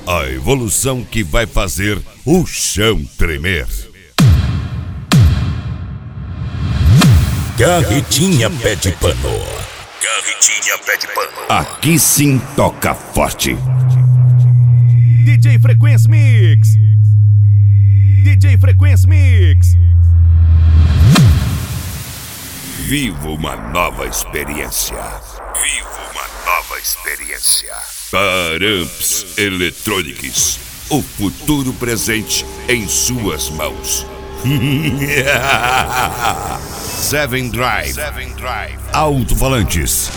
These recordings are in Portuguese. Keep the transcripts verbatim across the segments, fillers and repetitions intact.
A evolução que vai fazer o chão tremer. Carretinha Pé de Pano. Carretinha Pé de Pano. Aqui sim toca forte. D J Frequency Mix. D J Frequency Mix. Viva uma nova experiência. Viva uma nova experiência. Paramps Electronics. O futuro presente em suas mãos. Seven Drive. Seven Drive. Alto-falantes.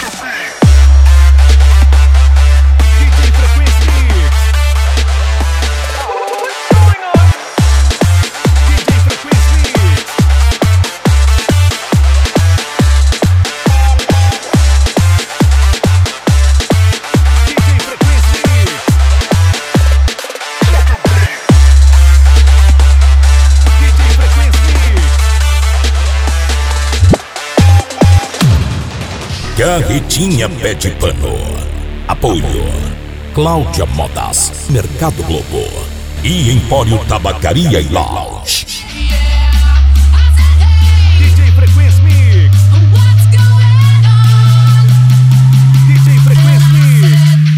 Carretinha Pé de Pano. Apoio Cláudia Modas, Mercado Globo e Empório Tabacaria e Lounge. D J Frequency Mix. D J Frequency Mix.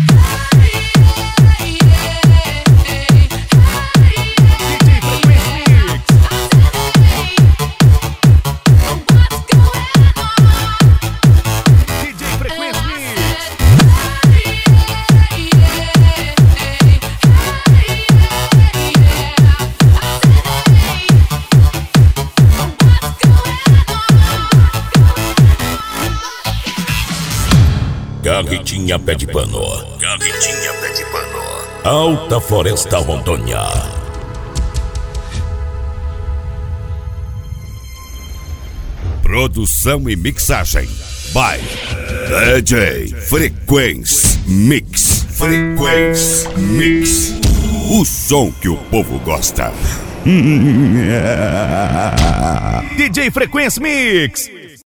Carretinha Pé de Pano. Carretinha Pé de Pano. Alta Floresta Rondônia. Produção e mixagem by D J Frequency Mix. Frequency Mix. O som que o povo gosta. D J Frequency Mix.